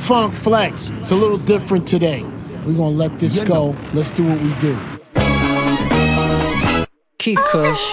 Funk Flex. It's a little different today. We're gonna let this go. Let's do what we do. Keith Kush.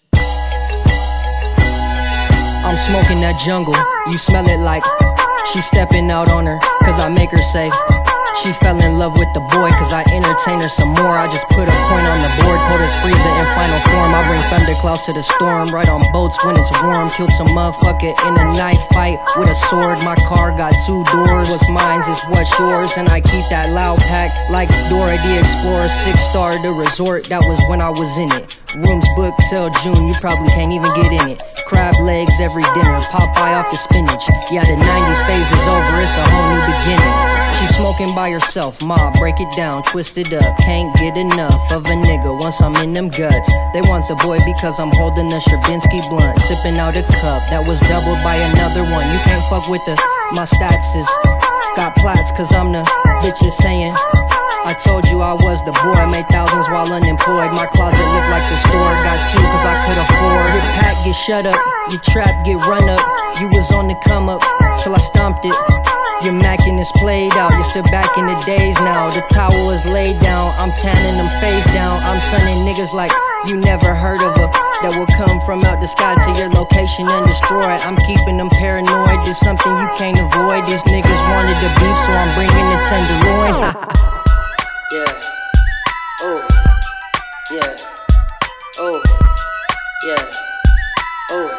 I'm smoking that jungle. You smell it like she stepping out on her, cause I make her say she fell in love with the boy, cause I entertain her some more. I just put a point on the board, cold as freezer in final form. I bring thunderclouds to the storm, ride on boats when it's warm. Killed some motherfucker in a knife fight with a sword. My car got 2 doors, what's mine's is what's yours. And I keep that loud pack like Dora the Explorer. 6-star the resort, that was when I was in it. Rooms booked till June, you probably can't even get in it. Crab legs every dinner, Popeye off the spinach. Yeah, the 90s phase is over, it's a whole new beginning. She smoking by herself, ma, break it down, twist it up. Can't get enough of a nigga once I'm in them guts. They want the boy because I'm holding a Stravinsky blunt, sipping out a cup that was doubled by another one. You can't fuck with my stats is got plats, cause I'm the bitches saying I told you I was the boy. Made thousands while unemployed. My closet looked like the store. Got 2 cause I could afford. Your pack get shut up, your trap get run up. You was on the come up till I stomped it. Your mackin' is played out, you're still back in the days now. The towel is laid down, I'm tanning them face down. I'm sunning niggas like you never heard of a that will come from out the sky to your location and destroy. I'm keeping them paranoid, there's something you can't avoid. These niggas wanted the beef, so I'm bringing the tenderloin. Yeah, oh, yeah, oh, yeah, oh,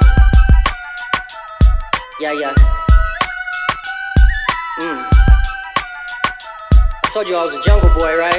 yeah. I told you I was a jungle boy, right?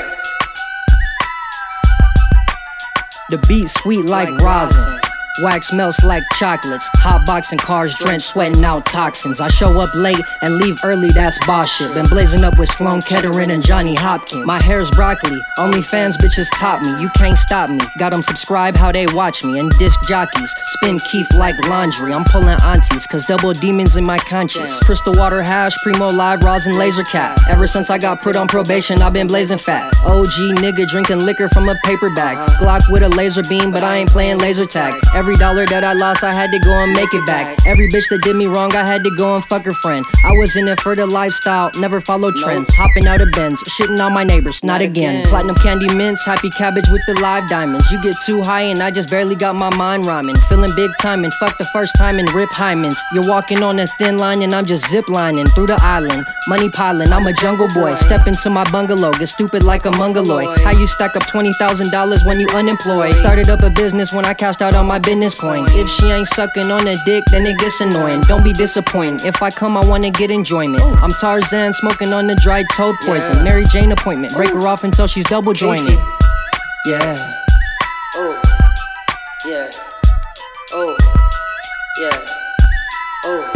The beat sweet like rosin. Wax melts like chocolates. Hot boxing cars drenched, sweating out toxins. I show up late and leave early, that's boss shit. Been blazing up with Sloan Kettering and Johnny Hopkins. My hair's broccoli, OnlyFans bitches top me. You can't stop me, got them subscribe how they watch me. And disc jockeys, spin Keith like laundry. I'm pulling aunties, cause double demons in my conscience. Crystal water hash, primo live, rosin laser cap. Ever since I got put on probation, I've been blazing fat. OG nigga drinking liquor from a paper bag. Glock with a laser beam, but I ain't playing laser tag. Every dollar that I lost, I had to go and make it back. Every bitch that did me wrong, I had to go and fuck her friend. I was in it for the lifestyle, never followed trends. Hopping out of Benz, shitting on my neighbors, not again. Platinum candy mints, happy cabbage with the live diamonds. You get too high and I just barely got my mind rhyming. Feeling big time and fuck the first time and rip hymens. You're walking on a thin line and I'm just zip lining through the island. Money piling, I'm a jungle boy. Step into my bungalow, get stupid like a mongoloid. How you stack up $20,000 when you unemployed? Started up a business when I cashed out on my business coin. If she ain't sucking on a dick, then it gets annoying. Don't be disappointed. If I come, I wanna get enjoyment. I'm Tarzan, smoking on the dried toad poison. Mary Jane appointment, break her off until she's double jointed. Yeah. Oh. Yeah. Oh. Yeah. Oh.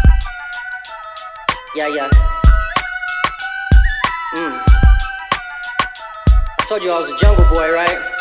Yeah. I told you I was a jungle boy, right?